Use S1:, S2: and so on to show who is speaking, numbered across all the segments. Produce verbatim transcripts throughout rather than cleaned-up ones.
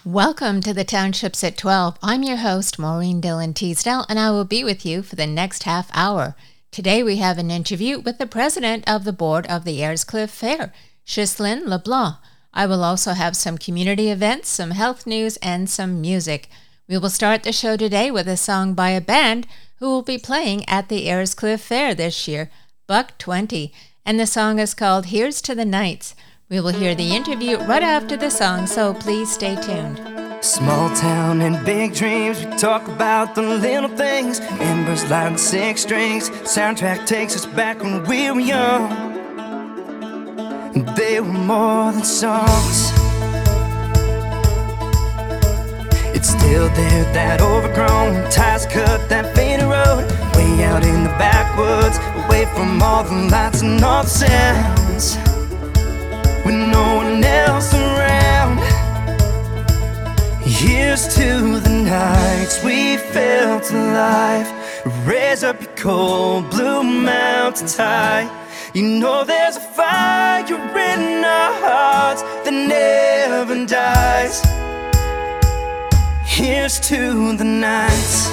S1: Welcome to the Townships at twelve. I'm your host, Maureen Dillon Teasdale, and I will be with you for the next half hour. Today we have an interview with the president of the board of the Ayrscliff Fair, Ghislaine LeBlanc. I will also have some community events, some health news, and some music. We will start the show today with a song by a band who will be playing at the Ayrscliff Fair this year, Buck twenty, and the song is called Here's to the Nights. We will hear the interview right after the song, so please stay tuned.
S2: Small town and big dreams, we talk about the little things. Embers lighting six strings, soundtrack takes us back when we were young. They were more than songs. It's still there, that overgrown ties cut that faded road, way out in the backwoods, away from all the lights and all the sounds, with no one else around. Here's to the nights we felt alive. Raise up your cold blue mountains high. You know there's a fire in our hearts that never dies. Here's to the nights.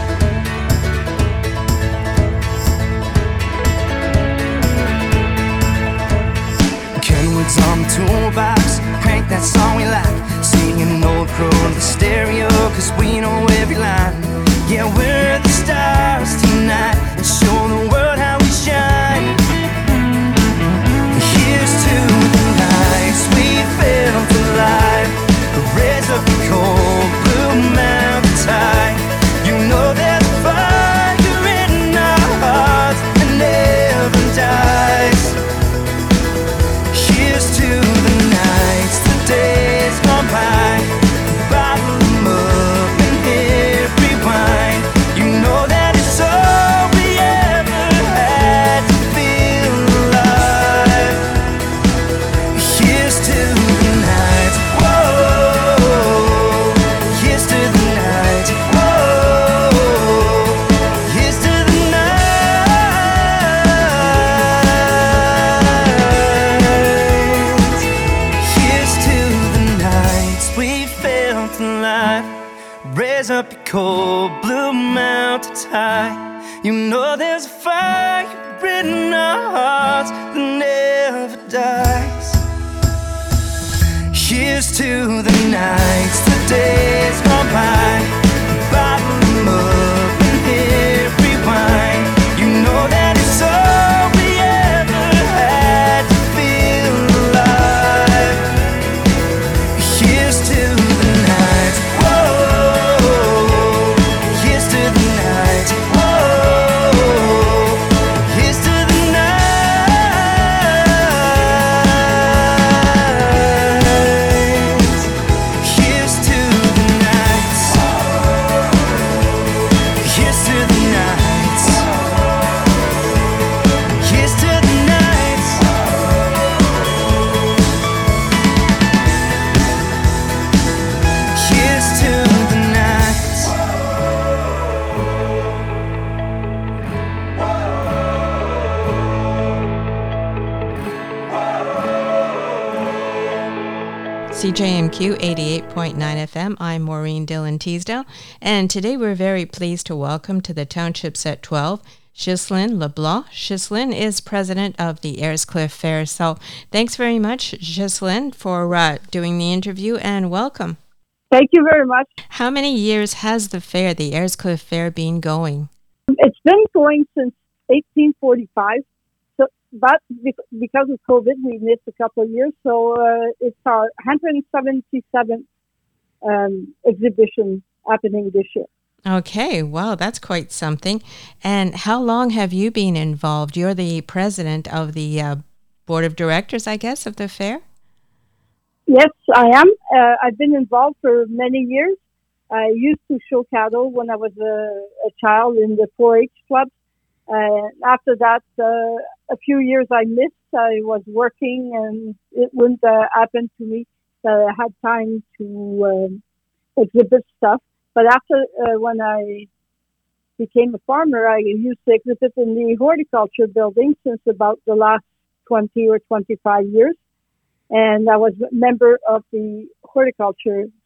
S2: Kenwood's on the toolbox, crank that song we like, singing Old Crow on the stereo, cause we know every line. Yeah, we're the stars tonight, and show the world how we shine. Here's to the nights we felt alive. Raise up the cold blue mountains high. You know there's a fire in our hearts that never dies. Here's to the nights, the days gone by. Bottle them up and hit rewind. You know that it's all we ever had to feel alive. Here's to the nights, whoa. Here's to the nights, whoa. Here's to the nights. Here's to the nights we felt alive. Raise up your cold blue mountains high. You know there's a fire in our hearts that never dies. Here's to the nights, the days gone by. Bottle them up and hit rewind. You know that it's all we ever had to feel alive. Here's to the nights, whoa. Here's to the nights, whoa. Here's to the nights. Here's to the nights. Here's to the nights. Here's to the nights. Here's to the nights.
S1: C J M Q eighty-eight point nine F M. I'm Maureen Dillon Teasdale, and today we're very pleased to welcome to the Townships at twelve, Ghislaine LeBlanc. Ghislaine is president of the Ayrscliff Fair. So thanks very much, Ghislaine, for uh, doing the interview, and welcome.
S3: Thank you very much.
S1: How many years has the fair, the Ayrscliff Fair, been going?
S3: It's been going since eighteen forty-five, so, but be- because of COVID, we missed a couple of years, so uh, it's our one hundred seventy-seventh um, exhibition happening this year.
S1: Okay, wow, that's quite something. And how long have you been involved? You're the president of the uh, board of directors, I guess, of the fair?
S3: Yes, I am. Uh, I've been involved for many years. I used to show cattle when I was a, a child in the four H club. Uh, after that, uh, a few years I missed. I was working and it wouldn't uh, happen to me that I had time to um, exhibit stuff. But after, uh, when I became a farmer, I used to exhibit in the horticulture building since about the last twenty or twenty-five years. And I was a member of the horticulture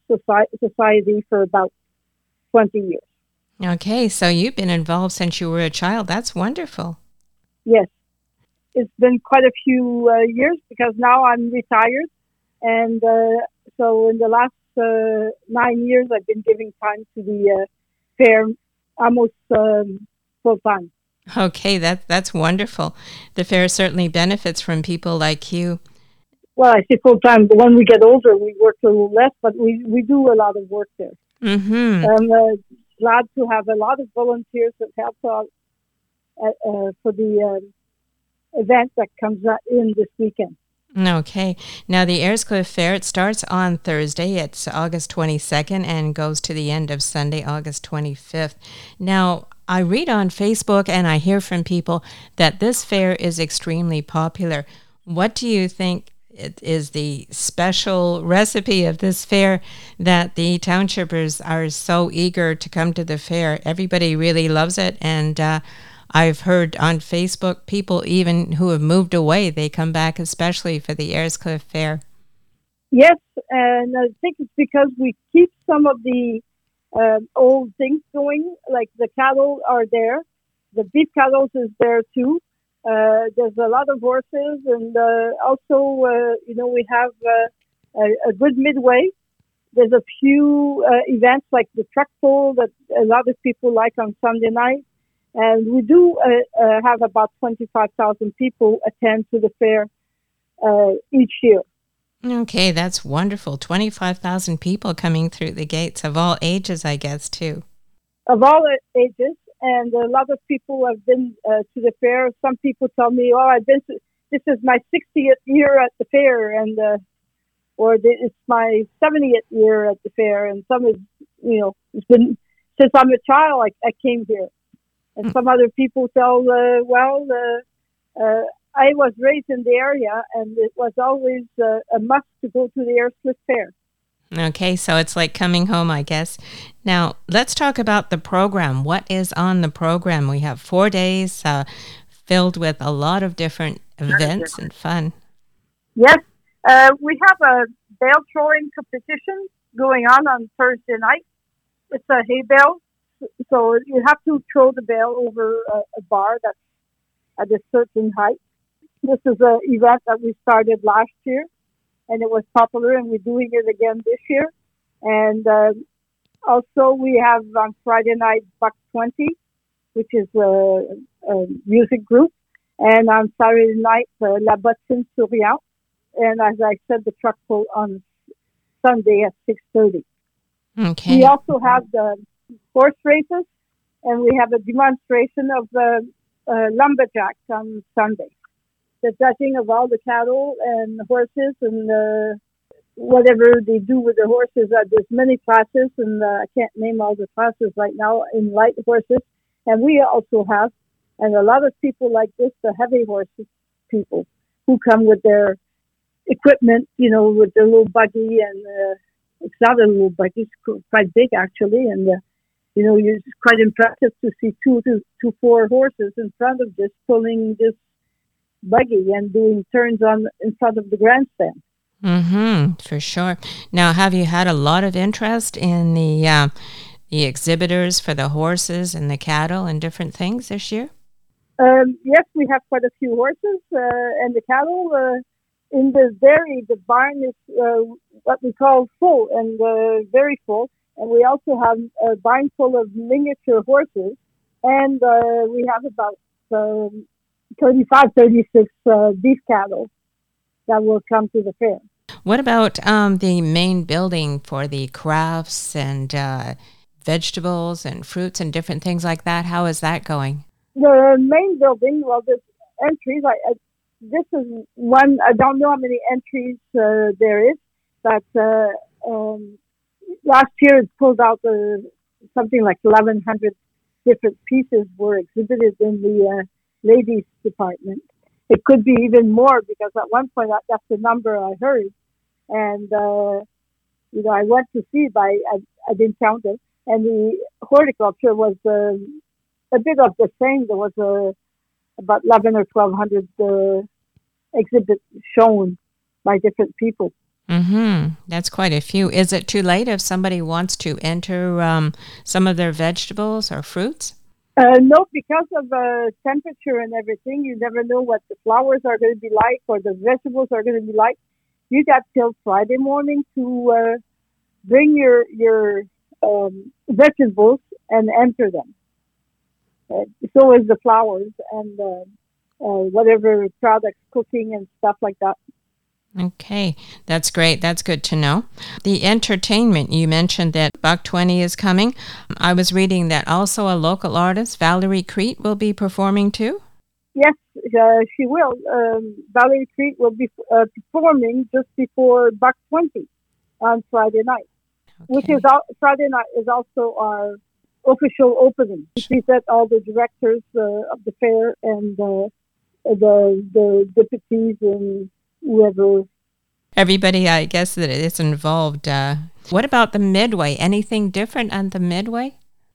S3: Soci- Society for about twenty years.
S1: Okay, so you've been involved since you were a child. That's wonderful.
S3: Yes, it's been quite a few uh, years because now I'm retired. And uh, so in the last uh, nine years, I've been giving time to the uh, fair almost um, full time.
S1: Okay, that that's wonderful. The fair certainly benefits from people like you.
S3: Well, I say full time, but when we get older, we work a little less, but we, we do a lot of work there.
S1: Mm-hmm.
S3: I'm uh, glad to have a lot of volunteers that help out uh, uh, for the um, event that comes out in this weekend.
S1: Okay. Now, the Ayrscliff Fair, it starts on Thursday. It's August twenty-second and goes to the end of Sunday, August twenty-fifth. Now, I read on Facebook and I hear from people that this fair is extremely popular. What do you think it is the special recipe of this fair that the townshippers are so eager to come to the fair? Everybody really loves it, and uh, I've heard on Facebook people even who have moved away, they come back especially for the Ayrscliff Fair.
S3: Yes, and I think it's because we keep some of the um, old things going, like the cattle are there. The beef cattle is there too. Uh, there's a lot of horses, and uh, also, uh, you know, we have uh, a, a good midway. There's a few uh, events like the truck pull that a lot of people like on Sunday night. And we do uh, uh, have about twenty-five thousand people attend to the fair uh, each year.
S1: Okay, that's wonderful. twenty-five thousand people coming through the gates of all ages, I guess, too.
S3: Of all ages, and a lot of people have been uh, to the fair. Some people tell me, oh, I've been to, this is my sixtieth year at the fair, and uh, or the, it's my seventieth year at the fair, and some is, you know, it's been, since I'm a child, I, I came here. And some other people tell, uh, well, uh, uh, I was raised in the area, and it was always uh, a must to go to the Ayrscliff Fair.
S1: Okay, so it's like coming home, I guess. Now, let's talk about the program. What is on the program? We have four days uh, filled with a lot of different events and fun.
S3: Yes, uh, we have a bale throwing competition going on on Thursday night. It's a hay bale. So you have to throw the bale over a, a bar that's at a certain height. This is an event that we started last year, and it was popular, and we're doing it again this year. And uh, also we have on Friday night Buck twenty, which is a, a music group, and on Saturday night uh, La Bottine Souriant, and as I said, the truck pull on Sunday at six thirty.
S1: Okay.
S3: We also have the horse races, and we have a demonstration of uh, uh, lumberjacks on Sunday. The judging of all the cattle and horses and uh, whatever they do with the horses. Uh, there's many classes, and uh, I can't name all the classes right now in light horses. And we also have, and a lot of people like this, the heavy horses people who come with their equipment, you know, with their little buggy, and uh, it's not a little buggy, it's quite big actually, and uh, you know, it's quite impressive to see two to, to four horses in front of this pulling this buggy and doing turns on in front of the grandstand.
S1: Mm-hmm, for sure. Now, have you had a lot of interest in the uh, the exhibitors for the horses and the cattle and different things this year?
S3: Um, yes, we have quite a few horses uh, and the cattle. Uh, in the dairy, the barn is uh, what we call full and uh, very full. And we also have a barn full of miniature horses. And uh, we have about um, thirty-five, thirty-six uh, beef cattle that will come to the fair.
S1: What about um, the main building for the crafts and uh, vegetables and fruits and different things like that? How is that going?
S3: The main building, well, there's entries. I, I, this is one, I don't know how many entries uh, there is, but uh, um, last year it pulled out uh, something like eleven hundred different pieces were exhibited in the uh, ladies department. It could be even more because at one point that, that's the number I heard. And, uh, you know, I went to see it, but I, I, I didn't count it. And the horticulture was uh, a bit of the same. There was uh, about eleven or twelve hundred uh, exhibits shown by different people.
S1: Mm-hmm. That's quite a few. Is it too late if somebody wants to enter um, some of their vegetables or fruits?
S3: Uh, no, because of uh, temperature and everything, you never know what the flowers are going to be like or the vegetables are going to be like. You got till Friday morning to uh, bring your your um, vegetables and enter them. Uh, so is the flowers and uh, uh, whatever products, cooking and stuff like that.
S1: Okay, that's great. That's good to know. The entertainment, you mentioned that Buck twenty is coming. I was reading that also a local artist, Valerie Crete, will be performing too.
S3: Yes, uh, she will. Um, Valerie Crete will be uh, performing just before Buck twenty on Friday night, okay. which is al- Friday night is also our official opening. She said all the directors uh, of the fair and uh, the the deputies and whoever.
S1: Everybody, I guess, that is involved. Uh, what about the Midway? Anything different on the Midway?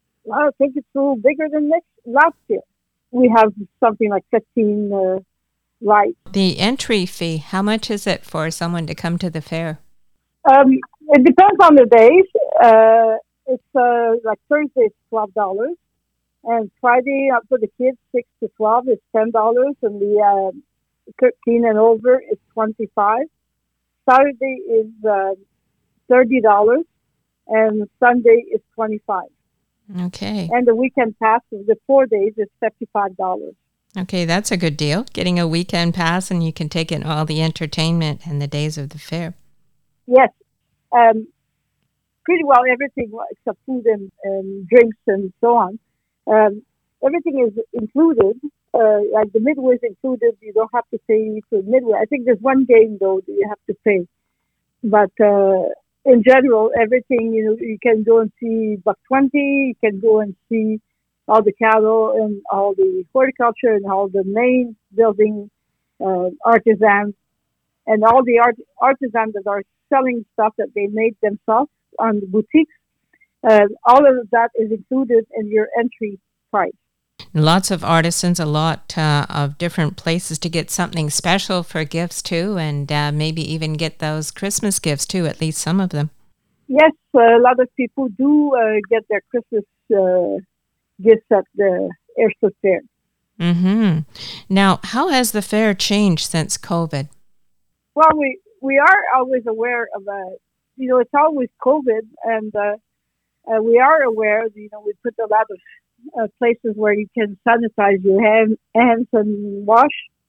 S3: I think it's a little bigger than next last year. We have something like fifteen uh, rides.
S1: The entry fee, how much is it for someone to come to the fair?
S3: Um, it depends on the days. Uh, it's uh, like Thursday, it's twelve dollars. And Friday, uh, for the kids, six to twelve is ten dollars. And the uh, thirteen and over is twenty-five dollars. Saturday is uh, thirty dollars. And Sunday is twenty-five dollars.
S1: Okay.
S3: And the weekend pass of the four days is fifty-five dollars.
S1: Okay, that's a good deal. Getting a weekend pass and you can take in all the entertainment and the days of the fair.
S3: Yes. Um, pretty well everything except food and, and drinks and so on. Um, everything is included. Uh, like the Midway is included. You don't have to pay for Midway. I think there's one game, though, that you have to pay. But uh, in general, everything, you know, you can go and see Buck twenty. You can go and see all the cattle and all the horticulture and all the main building uh, artisans and all the art, artisans that are selling stuff that they made themselves on the boutiques. Uh, all of that is included in your entry price.
S1: Lots of artisans, a lot uh, of different places to get something special for gifts too, and uh, maybe even get those Christmas gifts too, at least some of them.
S3: Yes, uh, a lot of people do uh, get their Christmas uh, gifts at the Airslip Fair.
S1: Mm-hmm. Now, how has the fair changed since COVID?
S3: Well, we, we are always aware of, uh, you know, it's always COVID, and uh, uh, we are aware, you know, we put a lot of uh, places where you can sanitize your hand, hands and wash.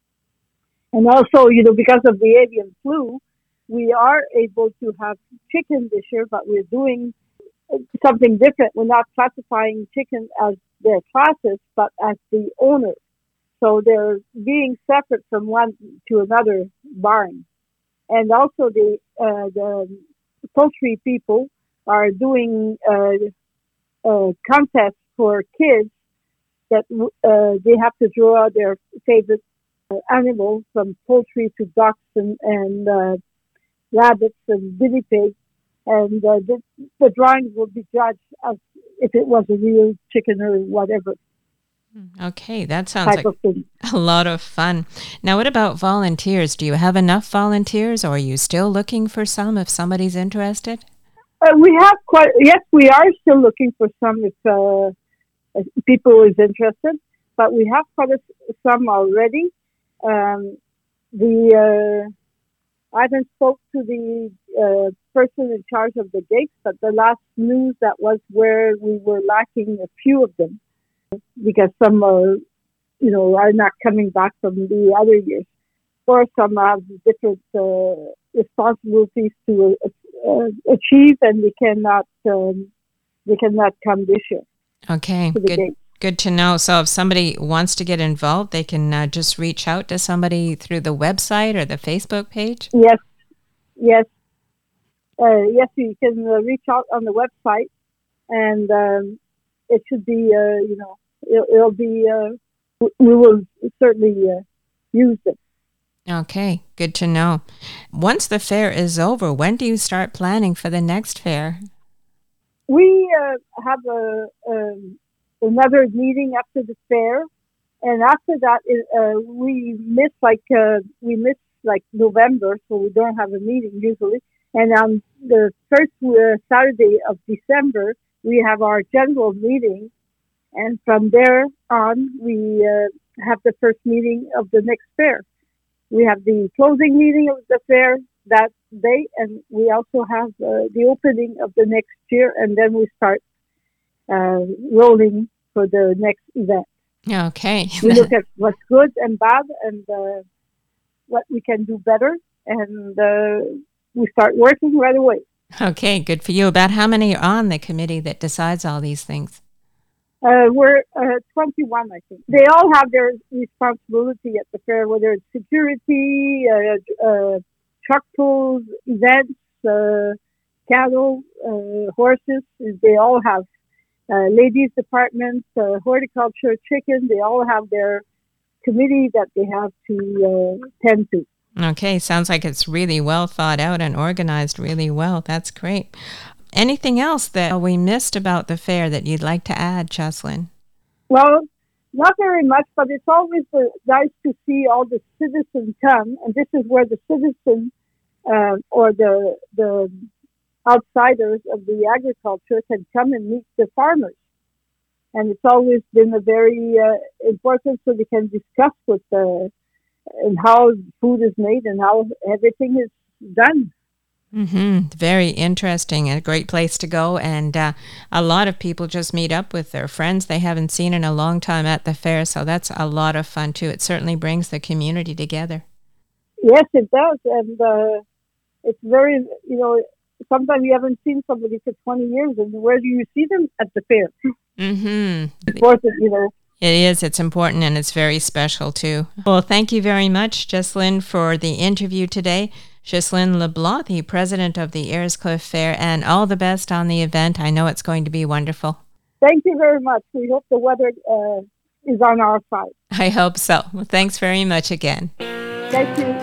S3: And also, you know, because of the avian flu, we are able to have chicken this year, but we're doing something different. We're not classifying chicken as their classes, but as the owner. So they're being separate from one to another barn. And also the uh, the poultry people are doing uh, uh, contests for kids that uh, they have to draw their favorite uh, animals, from poultry to ducks and, and uh, rabbits and guinea pigs. And uh, the, the drawings will be judged as if it was a real chicken or whatever.
S1: Okay, that sounds like
S3: thing.
S1: a lot of fun. Now, what about volunteers? Do you have enough volunteers, or are you still looking for some if somebody's interested?
S3: Uh, we have quite, yes, we are still looking for some if, uh, if people is interested, but we have quite a, some already. Um, the uh, I haven't spoke to the uh, person in charge of the gates, but the last news that was where we were lacking a few of them, because some are, you know, are not coming back from the other years, or some have different uh, responsibilities to uh, achieve, and they cannot um, they cannot come this year.
S1: Okay, good. Gate. Good to know. So if somebody wants to get involved, they can uh, just reach out to somebody through the website or the Facebook page?
S3: Yes, yes. Uh, yes, you can uh, reach out on the website, and um, it should be, uh, you know, it'll, it'll be, uh, we will certainly uh, use it.
S1: Okay, good to know. Once the fair is over, when do you start planning for the next fair?
S3: We uh, have a... Um, another meeting after the fair, and after that uh, we miss like uh, we miss like November, so we don't have a meeting usually. And on the first uh, Saturday of December, we have our general meeting. And from there on, we uh, have the first meeting of the next fair. We have the closing meeting of the fair that day, and we also have uh, the opening of the next year, and then we start uh, rolling for the next event.
S1: Okay.
S3: We look at what's good and bad and uh, what we can do better, and uh, we start working right away.
S1: Okay, good for you. About how many are on the committee that decides all these things?
S3: Uh, we're uh, twenty-one, I think. They all have their responsibility at the fair, whether it's security, uh, uh, truck pulls, events, uh, cattle, uh, horses. They all have uh, ladies department, uh, horticulture, chicken. They all have their committee that they have to uh, tend to.
S1: Okay, sounds like it's really well thought out and organized really well. That's great. Anything else that we missed about the fair that you'd like to add, Jocelyn?
S3: Well, not very much, but it's always uh, nice to see all the citizens come, and this is where the citizens uh, or the the outsiders of the agriculture can come and meet the farmers. And it's always been a very uh, important, so they can discuss with the and how food is made and how everything is done.
S1: Mm-hmm. Very interesting. A great place to go. And uh, a lot of people just meet up with their friends they haven't seen in a long time at the fair. So that's a lot of fun, too. It certainly brings the community together.
S3: Yes, it does. And uh, it's very, you know, sometimes you haven't seen somebody for twenty years. And where do you see them? At the fair.
S1: Mm-hmm.
S3: Important, you know.
S1: It is. It's important, and it's very special, too. Well, thank you very much, Jocelyn, for the interview today. Jocelyn LeBlanc, the president of the Ayrscliff Fair, and all the best on the event. I know it's going to be wonderful.
S3: Thank you very much. We hope the weather uh, is on our side.
S1: I hope so. Well, thanks very much again.
S3: Thank you.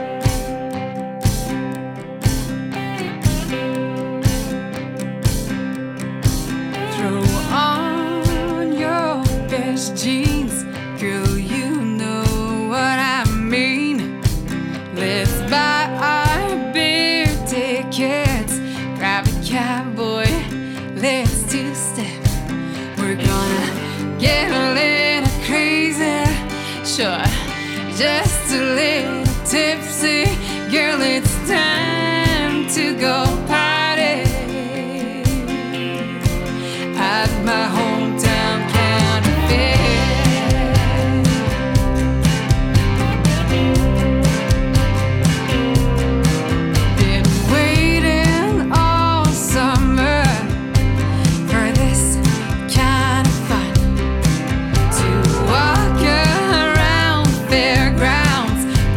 S2: Throw on your best jeans, girl, you know what I mean. Let's buy our beer tickets, grab a cowboy, let's two-step. We're gonna get a little crazy, sure, just a little tipsy. Girl, it's time to go party at my hometown county fair. Been waiting all summer for this kind of fun, to walk around fairgrounds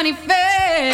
S4: County Fair.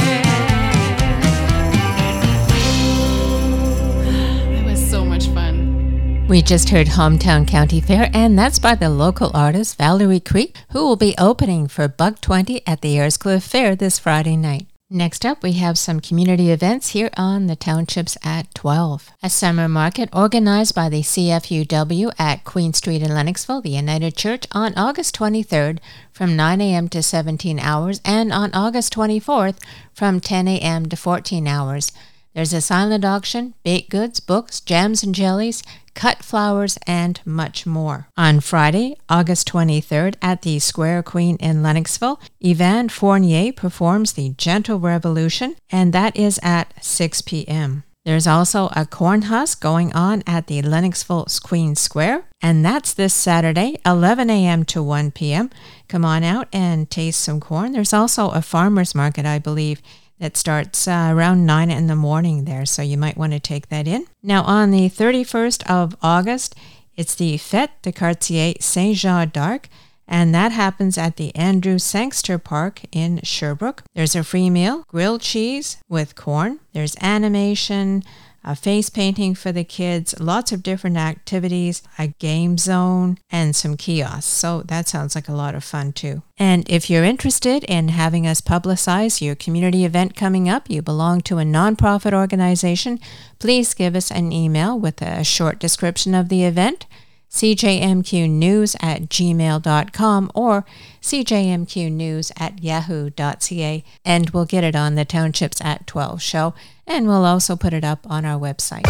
S4: It was so much fun.
S1: We just heard Hometown County Fair, and that's by the local artist Valerie Creek, who will be opening for Buck twenty at the Ayrscliff Fair this Friday night. Next up, we have some community events here on the Townships at twelve. A summer market organized by the C F U W at Queen Street in Lennoxville, the United Church, on August twenty-third from nine a.m. to seventeen hours, and on August twenty-fourth from ten a.m. to fourteen hours. There's a silent auction, baked goods, books, jams and jellies, cut flowers, and much more. On Friday, August twenty-third, at the Square Queen in Lennoxville, Yvan Fournier performs The Gentle Revolution, and that is at six p.m. There's also a corn husk going on at the Lennoxville Queen Square, and that's this Saturday, eleven a.m. to one p.m. Come on out and taste some corn. There's also a farmer's market, I believe, that starts uh, around nine in the morning there, so you might want to take that in. Now, on the thirty-first of August, it's the Fête de Quartier Saint-Jean d'Arc, and that happens at the Andrew Sangster Park in Sherbrooke. There's a free meal, grilled cheese with corn. There's animation, a face painting for the kids, lots of different activities, a game zone, and some kiosks. So that sounds like a lot of fun too. And if you're interested in having us publicize your community event coming up, you belong to a nonprofit organization, please give us an email with a short description of the event, c j m q news at gmail dot com or c j m q news at yahoo dot c a, and we'll get it on the Townships at twelve show, and we'll also put it up on our website.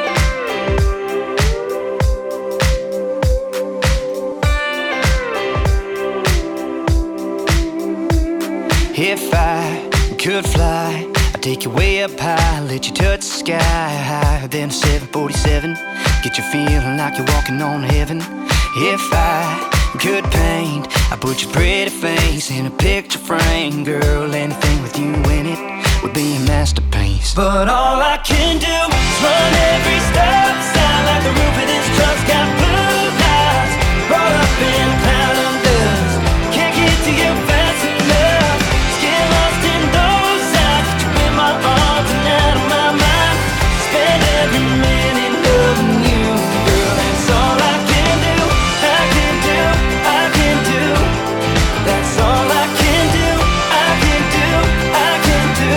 S2: If I could fly, I'd take you way up high, let you touch the sky, higher than a seven forty-seven. Get you feeling like you're walking on heaven. If I could paint, I'd put your pretty face in a picture frame. Girl, anything with you in it would be a masterpiece. But all I can do is run every stop sign, like the roof of this truck's got blue lights. Brought up in a cloud of dust, can't get to you fast enough. Get lost in those eyes, put you in my arms and out of my mind. Spend every minute loving you, girl, that's all I can do. I can do, I can do. That's all I can do. I can do, I can do.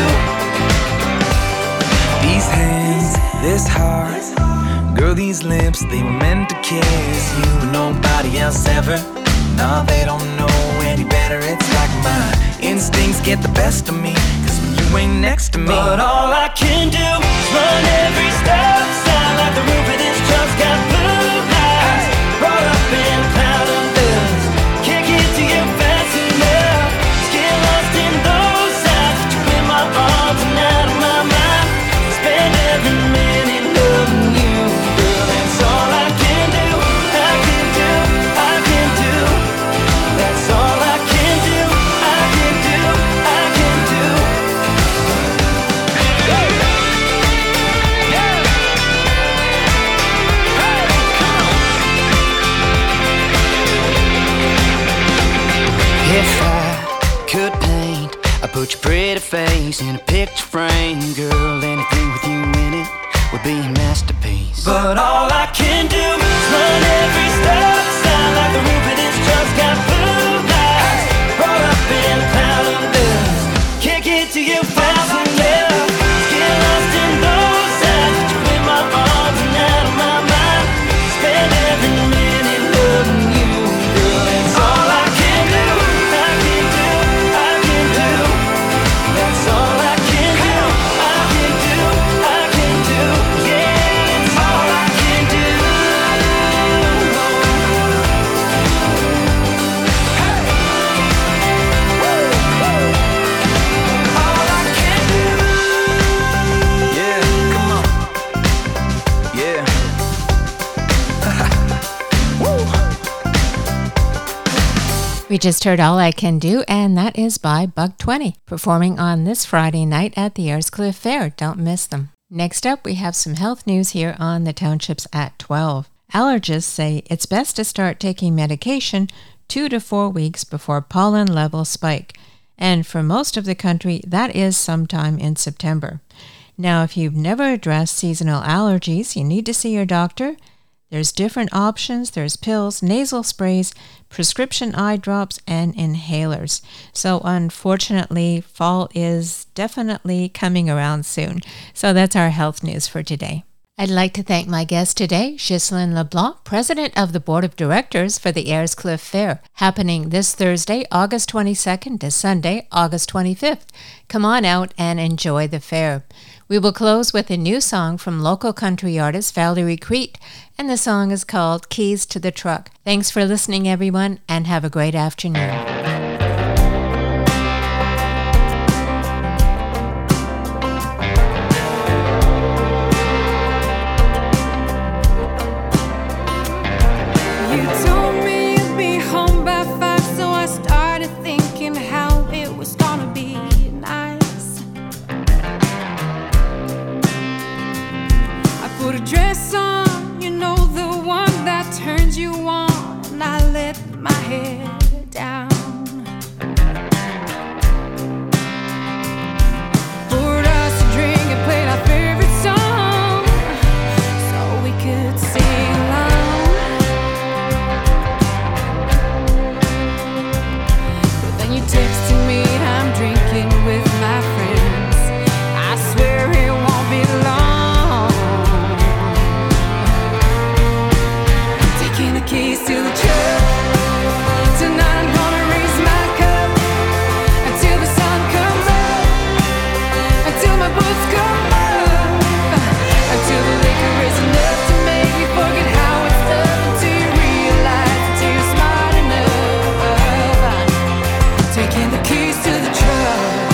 S2: These hands, this heart, girl, these lips, they were meant to kiss you and nobody else ever. No, they don't know any better, it's like my instincts get the best of me, cause when you ain't next to me. But all I can do is run every stop sign, like the roof of this truck's got blue lights. Brought up in a cloud of dust, can't get to you fast enough. Get lost in those eyes, put you in my arms and out of my mind. Spend every minute loving you, girl, that's all I can do. I can do, I can do. That's all I can do. I can do, I can do. Hey! Yeah! Hey, come on. If I could paint, I'd put your pretty face in a picture frame. Girl, anything with you in it would be a masterpiece. But all I can do is run every stop sign, like the roof of this truck's got blue lights. Brought up in a cloud of dust, can't get to you fast enough. Get lost in those eyes, put you in my arms and out of my mind. Spend every minute loving you, girl, that's all I can do. I can do, I can do. That's all I can do. I can do, I can do. Yeah, it's all I can do. Hey! Woo! All I can do. Yeah, come on. Yeah. Woo!
S1: We just heard All I Can Do, and that is by Buck twenty, performing on this Friday night at the Ayrscliff Fair. Don't miss them. Next up, we have some health news here on the Townships at twelve. Allergists say it's best to start taking medication two to four weeks before pollen levels spike. and for most of the country, that is sometime in September. Now, if you've never addressed seasonal allergies, you need to see your doctor. There's different options. There's pills, nasal sprays, prescription eye drops, and inhalers. So unfortunately, fall is definitely coming around soon. So that's our health news for today. I'd like to thank my guest today, Ghislaine LeBlanc, President of the Board of Directors for the Ayers Cliff Fair, happening this Thursday, August twenty-second to Sunday, August twenty-fifth. Come on out and enjoy the fair. We will close with a new song from local country artist Valerie Crete, and the song is called Keys to the Truck. Thanks for listening, everyone, and have a great afternoon.
S5: Dress on, you know, the one that turns you on, and I let my head down. Poured us a drink and played our favorite song, so we could sing along. But then you texted me, I'm drinking with my friends. I swear it won't be long. Keys to the truck. Tonight I'm gonna raise my cup until the sun comes up, until my boots come up, until the liquor is enough to make me forget how it's done, until you realize that you're smart enough. Taking the keys to the truck.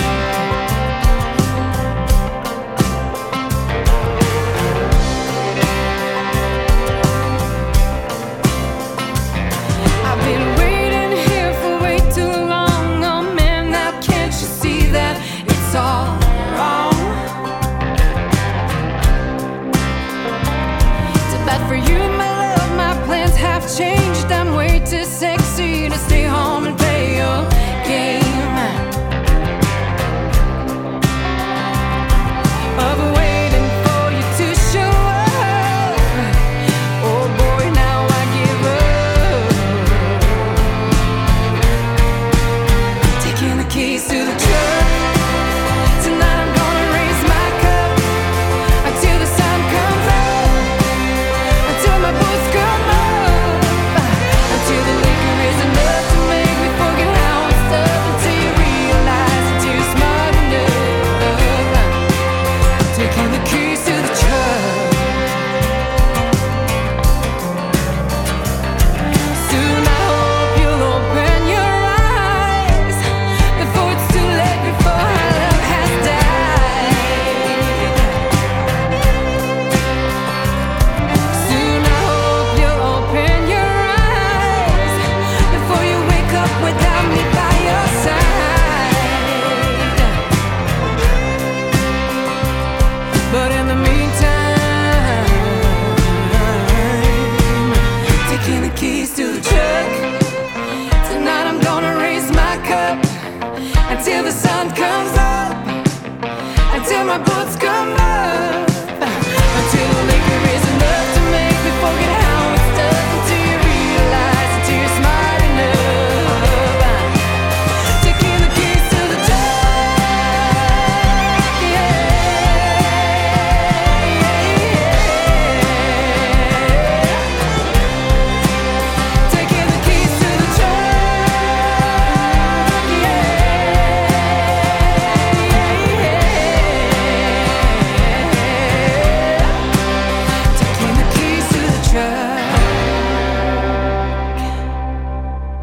S5: Changed, I'm way too sexy to stay home and play your game. Of waiting for you to show up. Oh boy, now I give up. Taking the keys to the truck. Tonight I'm gonna raise my cup until the sun comes up, until my boots come up. But in the meantime, taking the keys to the truck. Tonight I'm gonna raise my cup until the sun comes up, until my boots come up.